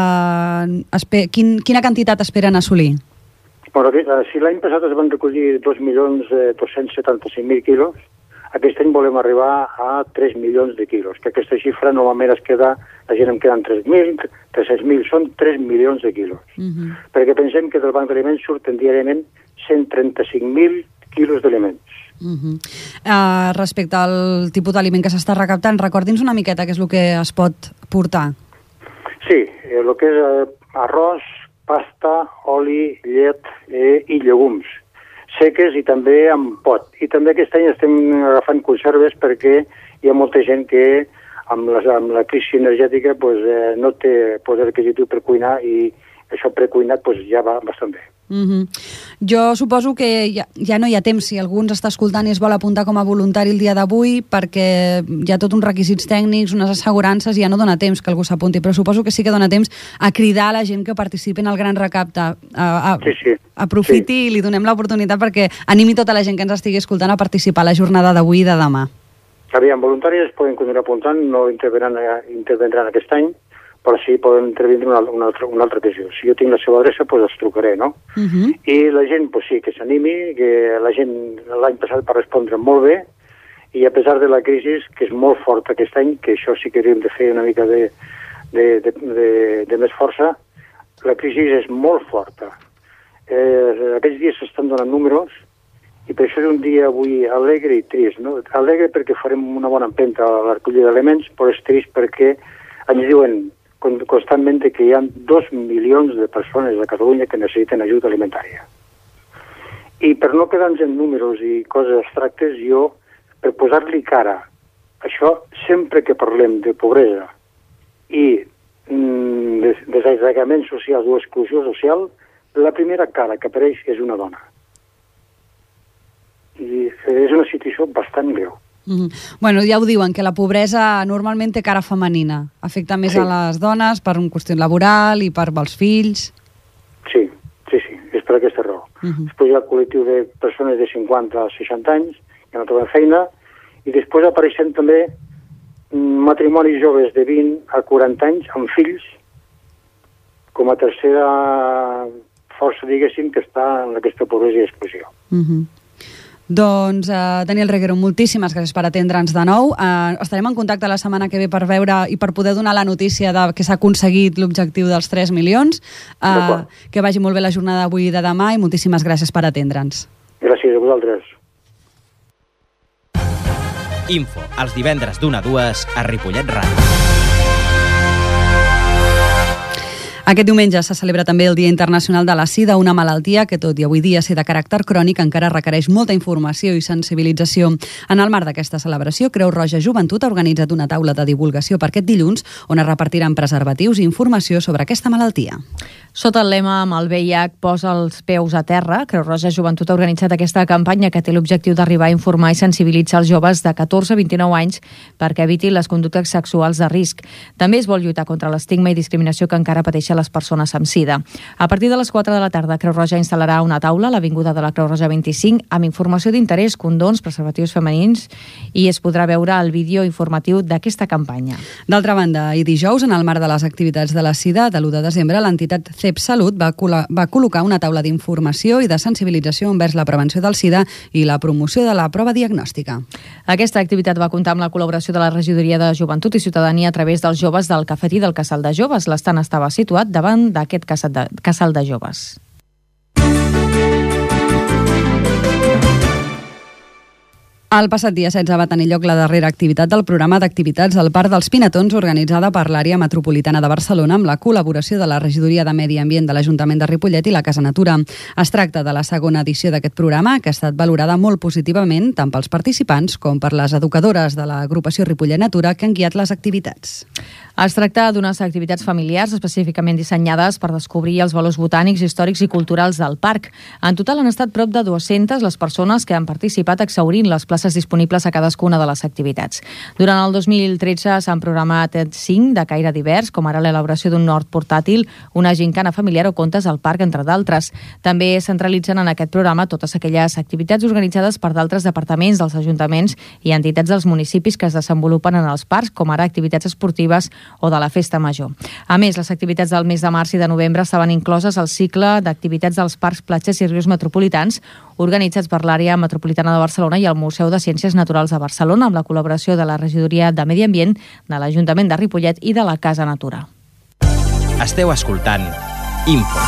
quina quantitat esperen assolir? Bueno, si l'any passat es van recollir 2.275.000 quilos, aquest any volem arribar a 3 milions de quilos, que aquesta xifra normalment es queda, la gent en queden 3.000, 300.000, són 3 milions de quilos. Perquè pensem que del Banc d'Aliments surten diàriament 135.000 quilos d'aliments. Respecte al tipus d'aliment que s'està recaptant, recordi'ns una miqueta què és el que es pot portar. Sí, el que és arròs, pasta, oli, llet i llegums seques i també amb pot. I també aquest any estem agafant conserves perquè hi ha molta gent que amb la crisi energètica no té poder adquisitiu per cuinar i això precuinat ja va bastant bé. Jo suposo que ja no hi ha temps, si algú ens està escoltant i es vol apuntar com a voluntari el dia d'avui, perquè hi ha tot uns requisits tècnics, unes assegurances, i ja no dona temps que algú s'apunti, però suposo que sí que dona temps a cridar a la gent que participi en el Gran Recapte. Aprofiti i li donem l'oportunitat perquè animi tota la gent que ens estigui escoltant a participar a la jornada d'avui i de demà. Aviam, voluntaris poden continuar apuntant, no intervendran aquest any, però sí poden intervindre una altra ocasió. Si jo tinc la seva adreça, els trucaré, no? I la gent, sí, que s'animi, que la gent l'any passat va respondre molt bé, i a pesar de la crisi, que és molt forta aquest any, que això sí que hauríem de fer una mica de més força, la crisi és molt forta. Aquests dies s'estan donant números i per això és un dia avui alegre i trist. No? Alegre perquè farem una bona empenta a la recollida d'aliments, però és trist perquè ens diuen constantment que hi ha 2 milions de persones a Catalunya que necessiten ajuda alimentària. I per no quedar-nos en números i coses abstractes, jo, per posar-li cara, això sempre que parlem de pobresa i desaïllament social o exclusió social, la primera cara que apareix és una dona. I és una situació bastant greu. Bueno, ja ho diuen, que la pobresa normalment té cara femenina. Afecta més a les dones per una qüestió laboral i per als fills. Sí, és per aquesta raó. Després hi ha el col·lectiu de persones de 50 a 60 anys que no troben feina i després apareixen també matrimonis joves de 20 a 40 anys amb fills com a tercera força, diguéssim, que està en aquesta pobresa i exclusió. Doncs, Daniel Reguero, moltíssimes gràcies per atendre'ns de nou. Estarem en contacte la setmana que ve per veure i per poder donar la notícia que s'ha aconseguit l'objectiu dels 3 milions. Que vagi molt bé la jornada d'avui i de demà i moltíssimes gràcies per atendre'ns. Gràcies a vosaltres. Info, els divendres d'1 a 2 a Ripollet Ràdio. Aquest diumenge se celebra també el Dia Internacional de la Sida, una malaltia que, tot i avui dia ser de caràcter crònic, encara requereix molta informació i sensibilització. En el marc d'aquesta celebració, Creu Roja Joventut ha organitzat una taula de divulgació per aquest dilluns on es repartiran preservatius i informació sobre aquesta malaltia. Sota el lema "Amb el VIH posa els peus a terra", Creu Roja Joventut ha organitzat aquesta campanya que té l'objectiu d'arribar a informar i sensibilitzar els joves de 14 a 29 anys perquè evitin les conductes sexuals de risc. També es vol lluitar contra l'estigma i discriminació que encara pateixen les persones amb sida. A partir de les 4 de la tarda, Creu Roja instal·larà una taula a l'Avinguda de la Creu Roja 25 amb informació d'interès, condons, preservatius femenins i es podrà veure el vídeo informatiu d'aquesta campanya. D'altra banda, i dijous, en el marc de les activitats de la Sida, de l'1 de desembre, l'entitat CEP Salut va col·locar una taula d'informació i de sensibilització envers la prevenció del Sida i la promoció de la prova diagnòstica. Aquesta activitat va comptar amb la col·laboració de la Regidoria de Joventut i Ciutadania a través dels joves del cafetí del Casal de Joves. L'estand estava situat davant d'aquest casal de joves. El passat dia 16 va tenir lloc la darrera activitat del programa d'activitats al Parc dels Pinatons organitzada per l'àrea metropolitana de Barcelona amb la col·laboració de la Regidoria de Medi Ambient de l'Ajuntament de Ripollet i la Casa Natura. Es tracta de la segona edició d'aquest programa que ha estat valorada molt positivament tant pels participants com per les educadores de l'agrupació Ripollet Natura que han guiat les activitats. Es tracta d'unes activitats familiars específicament dissenyades per descobrir els valors botànics, històrics i culturals del parc. En total han estat prop de 200 les persones que han participat exhaurint les places disponibles a cadascuna de les activitats. Durant el 2013 s'han programat 5 de caire divers, com ara l'elaboració d'un hort portàtil, una gincana familiar o contes al parc, entre d'altres. També centralitzen en aquest programa totes aquelles activitats organitzades per d'altres departaments dels ajuntaments i entitats dels municipis que es desenvolupen en els parcs, com ara activitats esportives o de la festa major. A més, les activitats del mes de març i de novembre estaven incloses al cicle d'activitats dels parcs, platges i rius metropolitans organitzats per l'àrea metropolitana de Barcelona i el Museu de Ciències Naturals de Barcelona amb la col·laboració de la Regidoria de Medi Ambient, de l'Ajuntament de Ripollet i de la Casa Natura. Esteu escoltant Info.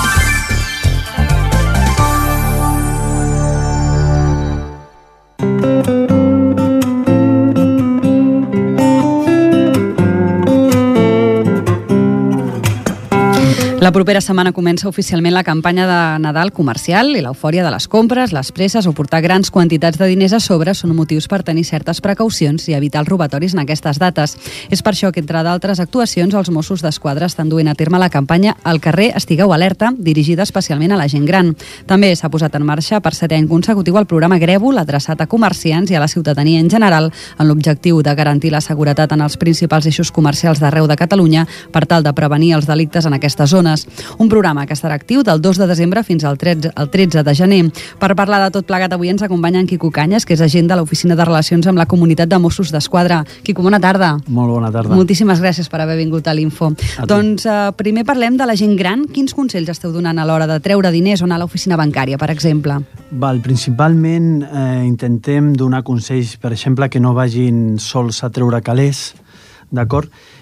La propera setmana comença oficialment la campanya de Nadal comercial i l'eufòria de les compres, les presses o portar grans quantitats de diners a sobre són motius per tenir certes precaucions i evitar els robatoris en aquestes dates. És per això que, entre d'altres actuacions, els Mossos d'Esquadra estan duent a terme la campanya Al carrer estigueu alerta, dirigida especialment a la gent gran. També s'ha posat en marxa per 7è any consecutiu el programa Grèvol, adreçat a comerciants i a la ciutadania en general, amb l'objectiu de garantir la seguretat en els principals eixos comercials d'arreu de Catalunya per tal de prevenir els delictes en aquestes zones. Un programa que estarà actiu del 2 de desembre fins al 13 de gener. Per parlar de tot plegat, avui ens acompanya en Quico Cañas, que és agent de l'Oficina de Relacions amb la Comunitat de Mossos d'Esquadra. Quico, bona tarda. Molt bona tarda. Moltíssimes gràcies per haver vingut a l'Info. Doncs primer parlem de la gent gran. Quins consells esteu donant a l'hora de treure diners o anar a l'oficina bancària, per exemple? Principalment intentem donar consells, per exemple, que no vagin sols a treure calés, d'acord?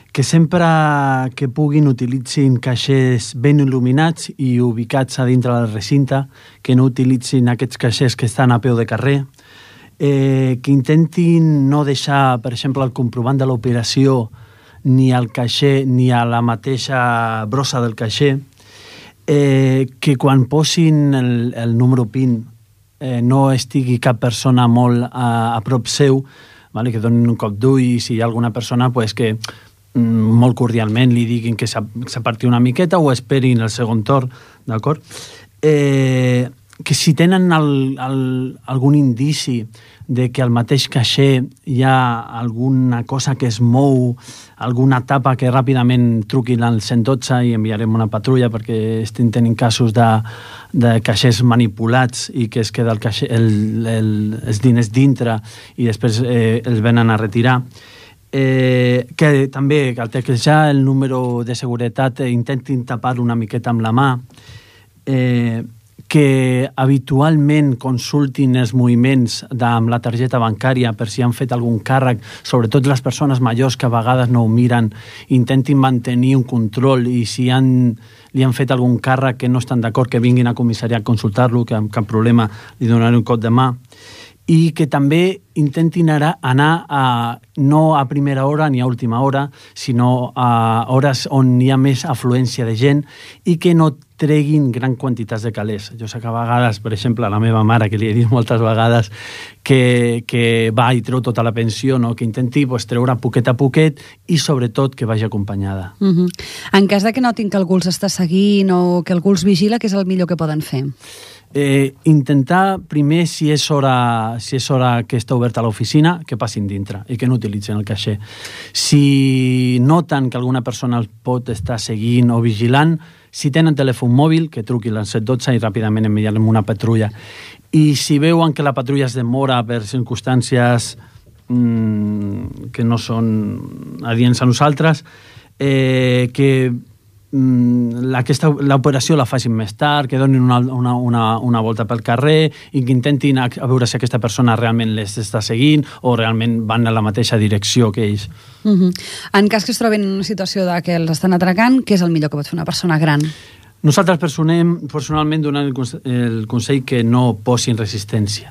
que sempre que puguin utilitzin caixers ben il·luminats i ubicats a dintre del recinte, que no utilitzin aquests caixers que estan a peu de carrer, que intentin no deixar, per exemple, el comprovant de l'operació ni al caixer ni a la mateixa brossa del caixer, que quan posin el número PIN no estigui cap persona molt a prop seu, que donin un cop d'ull i si hi ha alguna persona que molt cordialment li diguin que s'aparti una miqueta o esperin el segon torn, d'acord? Que si tenen algun indici de que al mateix caixer hi ha alguna cosa que es mou, alguna tapa, que ràpidament truquin al 112 i enviarem una patrulla, perquè estem tenint casos de caixers manipulats i que es queda els diners dintre i després els venen a retirar. Que també, al teclejar el número de seguretat, intentin tapar una miqueta amb la mà, que habitualment consultin els moviments amb la targeta bancària per si han fet algun càrrec, sobretot les persones majors que a vegades no ho miren, intentin mantenir un control i si li han fet algun càrrec que no estan d'acord, que vinguin a comissariat a consultar-lo, que amb cap problema li donaré un cop de mà. I que també intentin anar no a primera hora ni a última hora, sinó a hores on hi ha més afluència de gent i que no treguin gran quantitats de calés. Jo sé que a vegades, per exemple, a la meva mare, que li he dit moltes vegades que va i treu tota la pensió, que intenti treure poquet a poquet i sobretot que vagi acompanyada. En cas de que notin que algú els està seguint o que algú els vigila, què és el millor que poden fer? Intentar primer, si és hora que està oberta l'oficina, que passin dintre i que no utilitzin el caixer. Si noten que alguna persona els pot estar seguint o vigilant, si tenen telèfon mòbil, que truquin al 112 i ràpidament enviarem una patrulla. I si veuen que la patrulla es demora per circumstàncies que no són adients a nosaltres, que l'operació la facin més tard, que donin una volta pel carrer i que intentin a veure si aquesta persona realment les està seguint o realment van a la mateixa direcció que ells. En cas que es trobin en una situació de que els estan atracant, què és el millor que pot fer una persona gran? Nosaltres personalment donem el consell que no posin resistència,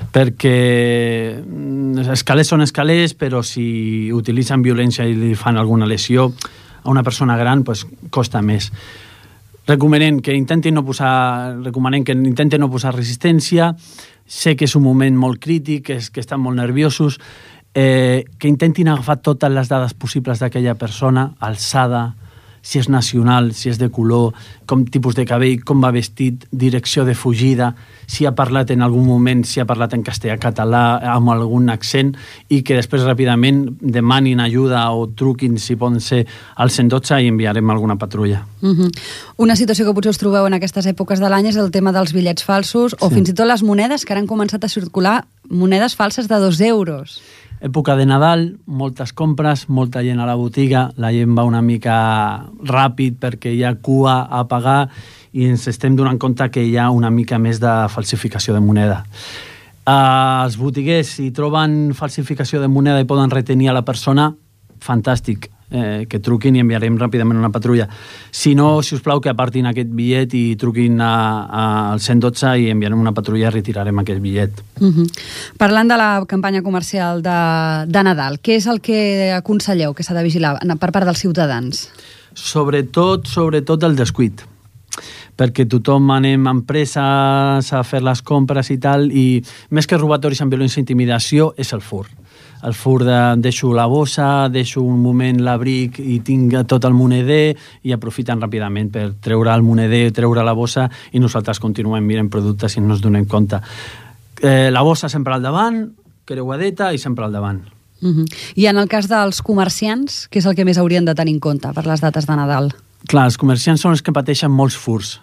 perquè els calés són escalers, però si utilitzen violència i li fan alguna lesió a una persona gran, costa més. Recomanem que intenten no posar resistència. Sé que és un moment molt crític, que estan molt nerviosos, que intentin agafar totes les dades possibles d'aquella persona, alçada, si és nacional, si és de color, com tipus de cabell, com va vestit, direcció de fugida, si ha parlat en algun moment, si ha parlat en castellà, català, amb algun accent, i que després ràpidament demanin ajuda o truquin, si poden ser, al 112 i enviarem alguna patrulla. Una situació que potser us trobeu en aquestes èpoques de l'any és el tema dels bitllets falsos o fins i tot les monedes, que ara han començat a circular monedes falses de 2 euros. Època de Nadal, moltes compres, molta gent a la botiga, la gent va una mica ràpid perquè hi ha cua a pagar i ens estem donant compte que hi ha una mica més de falsificació de moneda. Els botiguers, si troben falsificació de moneda i poden retenir a la persona, fantàstic, que truquin i enviarem ràpidament una patrulla. Si no, si us plau, que apartin aquest bitllet i truquin al 112 i enviarem una patrulla i retirarem aquest bitllet. Parlant de la campanya comercial de Nadal, què és el que aconselleu que s'ha de vigilar per part dels ciutadans? Sobretot el descuit, perquè tothom anem a empreses a fer les compres i tal, i més que robatoris amb violència i intimidació és el fur. El fur de deixo la bossa, deixo un moment l'abric i tinc tot el moneder i aprofiten ràpidament per treure el moneder, treure la bossa i nosaltres continuem mirant productes i no ens donem compte. La bossa sempre al davant, creuadeta i sempre al davant. I en el cas dels comerciants, què és el que més haurien de tenir en compte per les dates de Nadal? Clar, els comerciants són els que pateixen molts furs.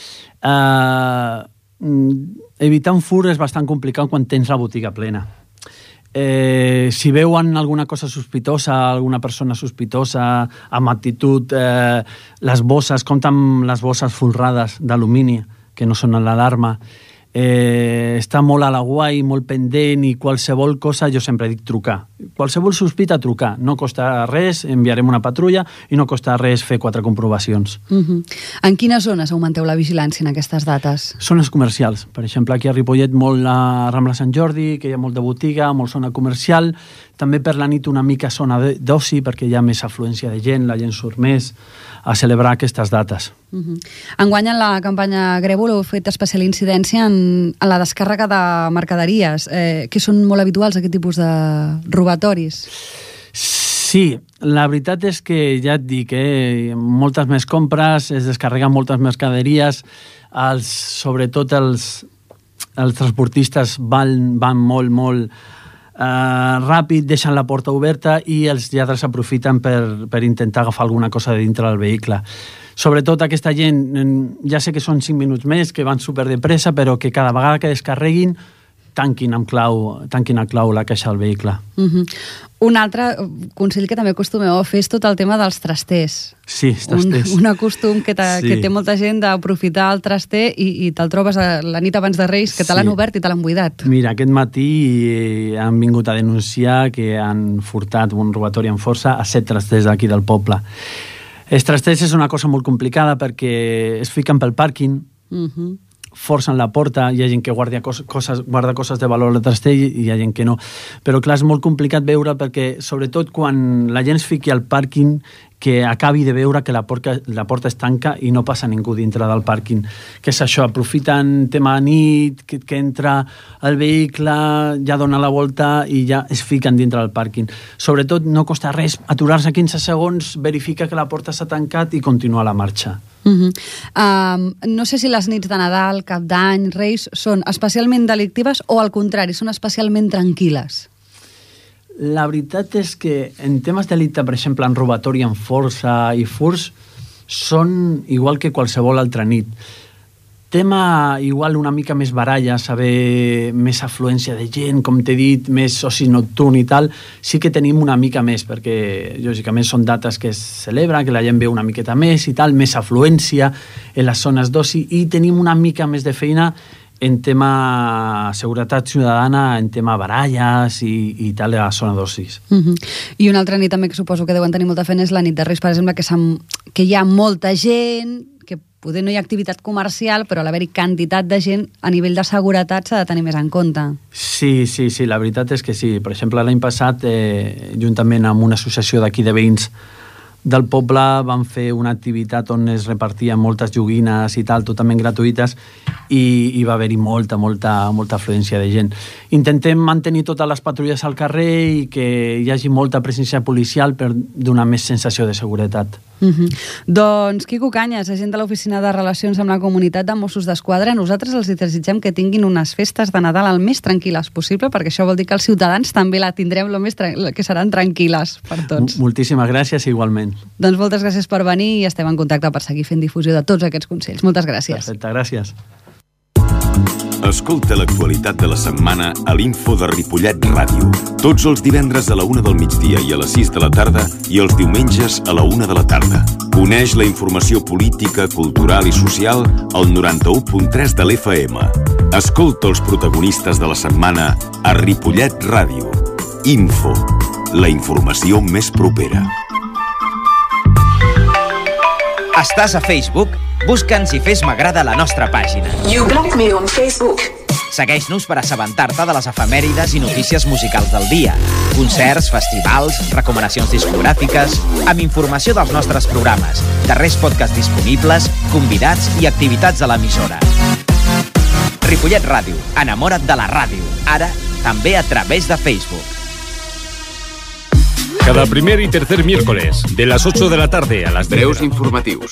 Evitar un fur és bastant complicat quan tens la botiga plena. Si veuen alguna cosa sospitosa, alguna persona sospitosa, amb actitud, les bosses, compten amb les bosses folrades d'alumini, que no són l'alarma, està molt a la guai, molt pendent, i qualsevol cosa, jo sempre dic trucar. Qualsevol sospita, trucar. No costa res, enviarem una patrulla i no costa res fer 4 comprovacions. En quines zones augmenteu la vigilància en aquestes dates? Zones comercials. Per exemple, aquí a Ripollet molt la Rambla Sant Jordi, que hi ha molt de botiga, molt zona comercial. També per la nit una mica zona d'oci, perquè hi ha més afluència de gent, la gent surt més a celebrar aquestes dates. Enguany, en la campanya Grèvol heu fet especial incidència en la descàrrega de mercaderies, que són molt habituals aquest tipus de robatoris. Sí, la veritat és que ja et dic, moltes més compres, es descarreguen moltes mercaderies, sobretot els transportistes van molt ràpid, deixen la porta oberta i els lladres aprofiten per intentar agafar alguna cosa de dintre del vehicle. Sobretot aquesta gent, ja sé que són 5 minuts més, que van super de pressa, però que cada vegada que descarreguin tanquin a clau la caixa del vehicle. Un altre consell que també acostumeu a fer és tot el tema dels trasters. Sí, trasters. Un acostum que té molta gent d'aprofitar el traster i te'l trobes la nit abans de Reis, que te l'han obert i te l'han buidat. Mira, aquest matí han vingut a denunciar que han furtat un robatori amb força a 7 trasters d'aquí del poble. Els trasters és una cosa molt complicada perquè es fiquen pel pàrquing, forcen la porta, hi ha gent que guarda coses de valor al traster i hi ha gent que no. Però clar, és molt complicat veure perquè, sobretot quan la gent es fiqui al pàrquing, que acabi de veure que la porta es tanca i no passa ningú dintre del pàrquing. Què és això? Aprofiten tema nit, que entra el vehicle, ja dona la volta i ja es fiquen dintre del pàrquing. Sobretot no costa res aturar-se 15 segons, verifica que la porta s'ha tancat i continua la marxa. No sé si les nits de Nadal, Cap d'Any, Reis són especialment delictives o al contrari, són especialment tranquil·les. La veritat és que en temes de delicte, per exemple, en robatori amb força i furs, són igual que qualsevol altra nit. Tema igual una mica més baralla, saber més afluència de gent, com t'he dit, més oci nocturn i tal, sí que tenim una mica més, perquè lògicament són dates que es celebra, que la gent veu una miqueta més i tal, més afluència en les zones d'oci i tenim una mica més de feina en tema seguretat ciutadana, en tema baralles i tal, a la zona d'ocis. I una altra nit també que suposo que deuen tenir molta feina és la nit de Reis, per exemple, que hi ha molta gent, que poder no hi ha activitat comercial, però a l'haver-hi quantitat de gent, a nivell de seguretat s'ha de tenir més en compte. Sí, la veritat és que sí. Per exemple, l'any passat, juntament amb una associació d'aquí de veïns del poble, van fer una activitat on es repartien moltes joguines i tal, totalment gratuïtes, i va haver-hi molta afluència de gent. Intentem mantenir totes les patrulles al carrer i que hi hagi molta presència policial per donar més sensació de seguretat. Doncs Quico Cañas, agent de l'Oficina de Relacions amb la Comunitat de Mossos d'Esquadra, nosaltres els desitgem que tinguin unes festes de Nadal el més tranquil·les possible, perquè això vol dir que els ciutadans també la tindrem que seran tranquil·les per tots. Moltíssimes gràcies, igualment. Doncs moltes gràcies per venir i estem en contacte per seguir fent difusió de tots aquests consells. Moltes gràcies. Perfecte, gràcies. Escolta l'actualitat de la setmana a l'Info de Ripollet Ràdio. Tots els divendres a la 1 del migdia i a les 6 de la tarda i els diumenges a la 1 de la tarda. Coneix la informació política, cultural i social al 91.3 de l'FM. Escolta els protagonistes de la setmana a Ripollet Ràdio. Info, la informació més propera. Estàs a Facebook? Busca'ns i fes m'agrada a la nostra pàgina. You block me on Facebook. Segueix-nos per assabentar-te de les efemèrides i notícies musicals del dia. Concerts, festivals, recomanacions discogràfiques, amb informació dels nostres programes, darrers podcasts disponibles, convidats i activitats a l'emissora. Ripollet Ràdio. Enamora't de la ràdio. Ara, també a través de Facebook. Cada primer y tercer miércoles, de las 8 de la tarde a las 10. Breus informatius.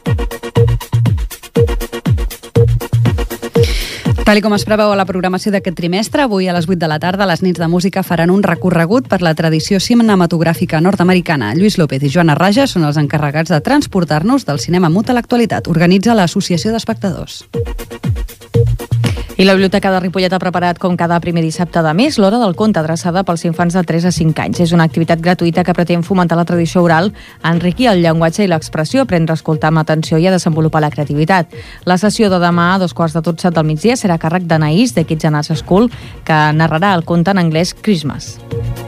Tal com es preveu a la programació d'aquest trimestre, avui a les 8 de la tarda les nits de música faran un recorregut per la tradició cinematogràfica nord-americana. Lluís López i Joana Raja són els encarregats de transportar-nos del cinema mut a l'actualitat. Organitza l'Associació d'Espectadors. I la Biblioteca de Ripollet ha preparat, com cada primer dissabte de mes, l'Hora del Conte, adreçada pels infants de 3 a 5 anys. És una activitat gratuïta que pretén fomentar la tradició oral, enriquir el llenguatge i l'expressió, aprendre a escoltar amb atenció i a desenvolupar la creativitat. La sessió de demà, a 7:15 del migdia, serà a càrrec d'Anaïs, de Kids and Arts School, que narrarà el conte en anglès Christmas.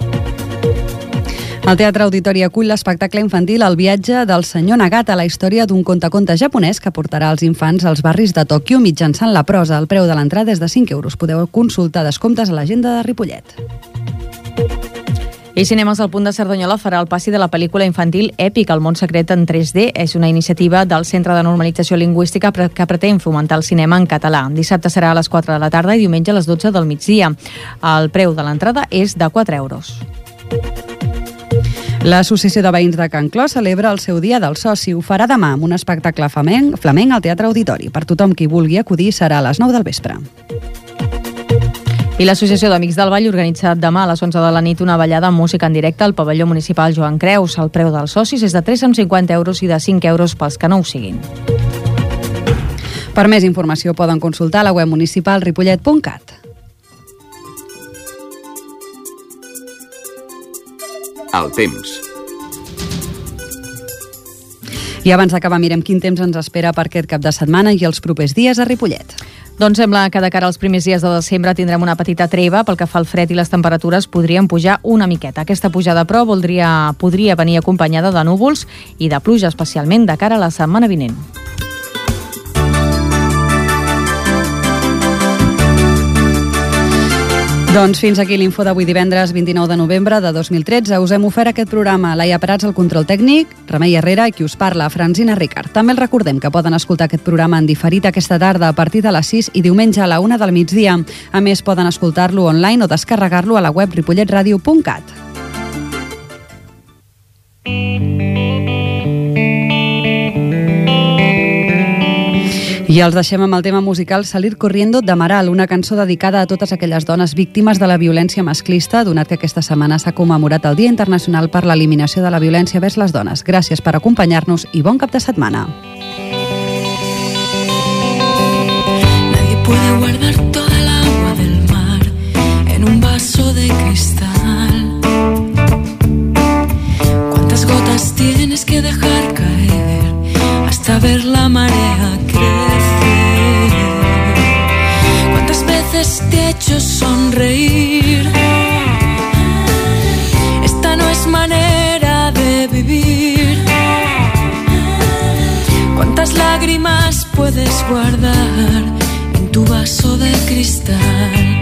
El Teatre Auditori acull l'espectacle infantil El viatge del senyor Nagata, la història d'un contacontes japonès que portarà els infants als barris de Tòquio mitjançant la prosa. El preu de l'entrada és de 5 euros. Podeu consultar descomptes a l'agenda de Ripollet. I Cinemes al Punt de Cerdanyola farà el passi de la pel·lícula infantil Èpic, El món secret en 3D. És una iniciativa del Centre de Normalització Lingüística que pretén fomentar el cinema en català. Dissabte serà a les 4 de la tarda i diumenge a les 12 del migdia. El preu de l'entrada és de 4 euros. L'Associació de Veïns de Can Clos celebra el seu Dia del Soci. Ho farà demà amb un espectacle flamenc al Teatre Auditori. Per tothom qui vulgui acudir serà a les 9 del vespre. I l'Associació d'Amics del Vall organitza demà a les 11 de la nit una ballada amb música en directe al pavelló municipal Joan Creus. El preu dels socis és de 350 euros i de 5 euros pels que no ho siguin. Per més informació poden consultar la web municipal ripollet.cat. El temps. I abans d'acabar mirem quin temps ens espera per aquest cap de setmana i els propers dies a Ripollet. Doncs sembla que de cara als primers dies de desembre tindrem una petita treva. Pel que fa al fred i les temperatures podrien pujar una miqueta. Aquesta pujada, però, podria venir acompanyada de núvols i de pluja, especialment de cara a la setmana vinent. Doncs fins aquí l'info d'avui divendres 29 de novembre de 2013. Us hem ofert aquest programa. Laia Prats al control tècnic, Remei Herrera i qui us parla, Francina Ricard. També els recordem que poden escoltar aquest programa en diferit aquesta tarda a partir de les 6 i diumenge a la 1 del migdia. A més, poden escoltar-lo online o descarregar-lo a la web ripolletradio.cat. I els deixem amb el tema musical Salir corriendo d'Amaral, una cançó dedicada a totes aquelles dones víctimes de la violència masclista, donat que aquesta setmana s'ha commemorat el Dia Internacional per l'Eliminació de la Violència vers les Dones. Gràcies per acompanyar-nos i bon cap de setmana. Nadie puede guardar toda el agua del mar en un vaso de cristal. ¿Cuántas gotas tienes que dejar caer hasta ver la marea crecer? ¿Cuántas veces te he hecho sonreír? Esta no es manera de vivir. ¿Cuántas lágrimas puedes guardar en tu vaso de cristal?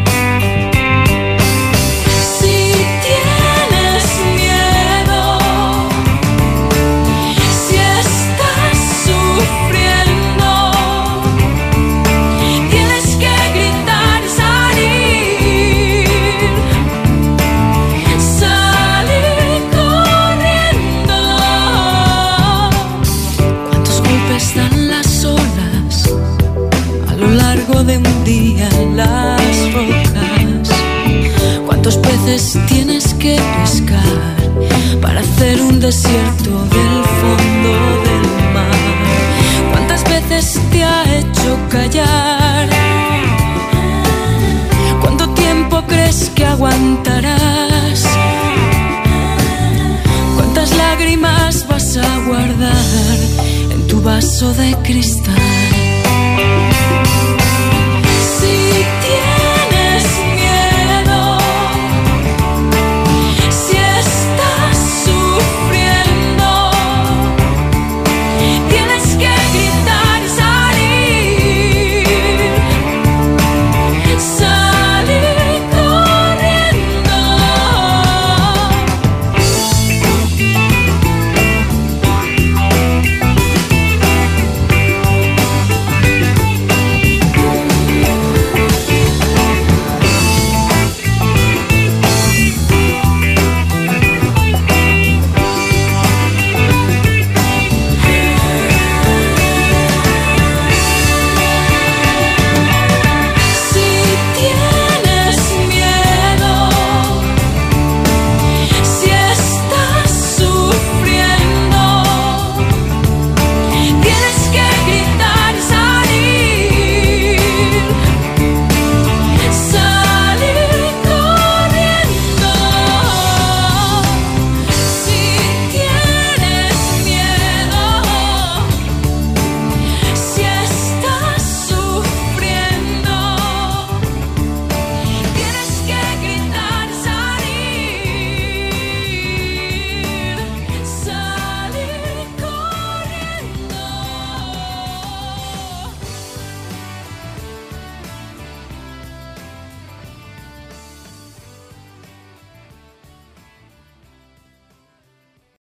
De un día en las rocas, ¿cuántos peces tienes que pescar para hacer un desierto del fondo del mar? ¿Cuántas veces te ha hecho callar